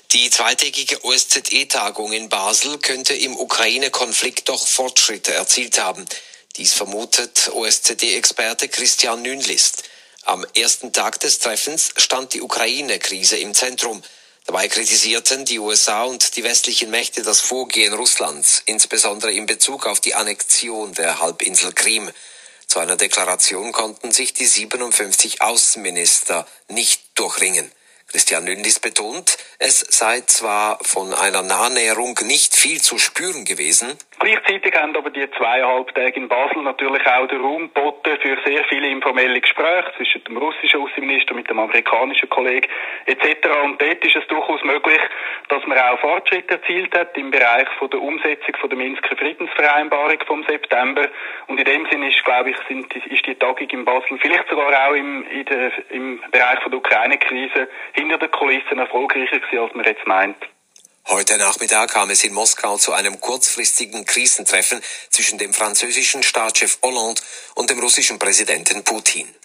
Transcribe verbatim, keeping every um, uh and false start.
Die zweitägige O S Z E-Tagung in Basel könnte im Ukraine-Konflikt doch Fortschritte erzielt haben. Dies vermutet O S Z E-Experte Christian Nünlist. Am ersten Tag des Treffens stand die Ukraine-Krise im Zentrum. Dabei kritisierten die U S A und die westlichen Mächte das Vorgehen Russlands, insbesondere in Bezug auf die Annexion der Halbinsel Krim. Zu einer Deklaration konnten sich die siebenundfünfzig Außenminister nicht durchringen. Christian Nünlist betont, es sei zwar von einer Annäherung nicht viel zu spüren gewesen. Gleichzeitig haben aber die zweieinhalb Tage in Basel natürlich auch den Raum geboten für sehr viele informelle Gespräche zwischen dem russischen Außenminister mit dem amerikanischen Kollegen et cetera. Und dort ist es durchaus möglich, dass man auch Fortschritte erzielt hat im Bereich von der Umsetzung von der Minsker Friedensvereinbarung vom September. Und in dem Sinne ist, glaube ich, sind, ist die Tagung in Basel vielleicht sogar auch im, in der, im Bereich von der Ukraine-Krise hinter den Kulissen erfolgreicher gewesen, als man jetzt meint. Heute Nachmittag kam es in Moskau zu einem kurzfristigen Krisentreffen zwischen dem französischen Staatschef Hollande und dem russischen Präsidenten Putin.